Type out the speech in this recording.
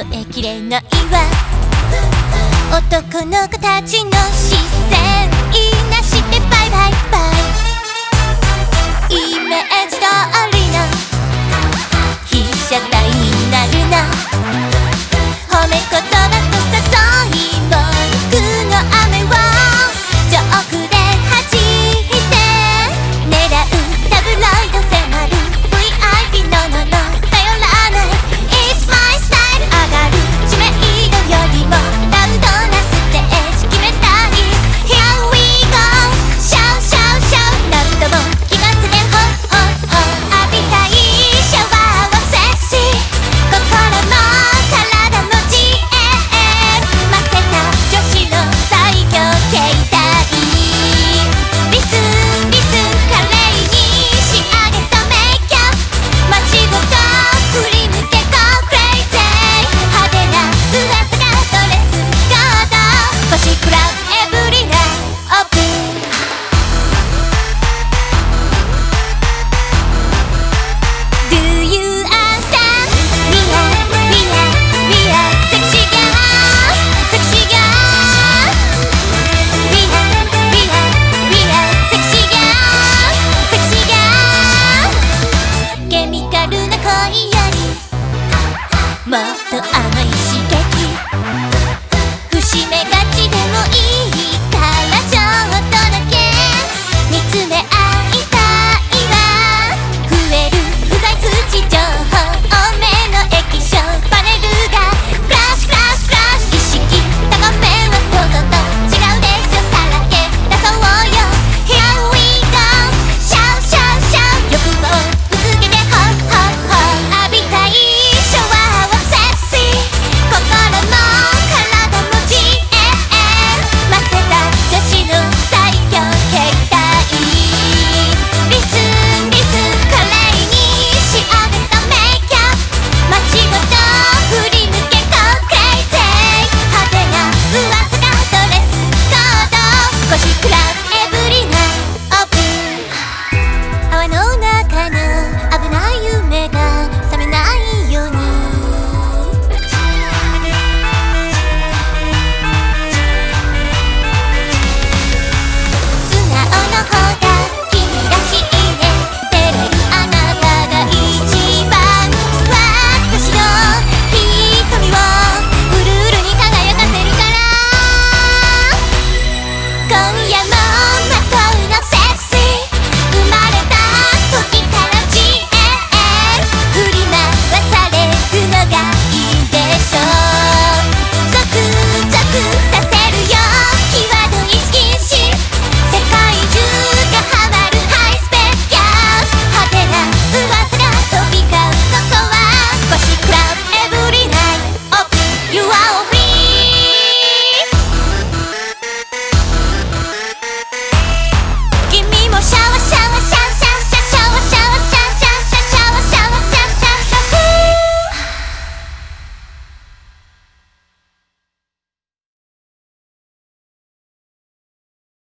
えきれないわ男の子たちの視線いなしてバイバイバイイメージ通りの被写体になるな褒め言葉と誘い文句の雨をジョークで弾いて狙うタブロイド迫る VIP のもの頼らない It's my style 上がる知名度よりもラウドなステージ決めたい Here we go Shout shout shout 何度も来ますねほほほ浴びたいシャワーはセクシー心も体も自衛ませた女子の最強形態リスリス華麗に仕上げたメイクアップ街ごと振り向け Go crazy 派手な噂がドレスコード星クラブエブリナイオープンDo you understand? We are sexy girls, sexy girls. We are sexy girls, sexy girls. ケミカルな恋よりもっと甘いし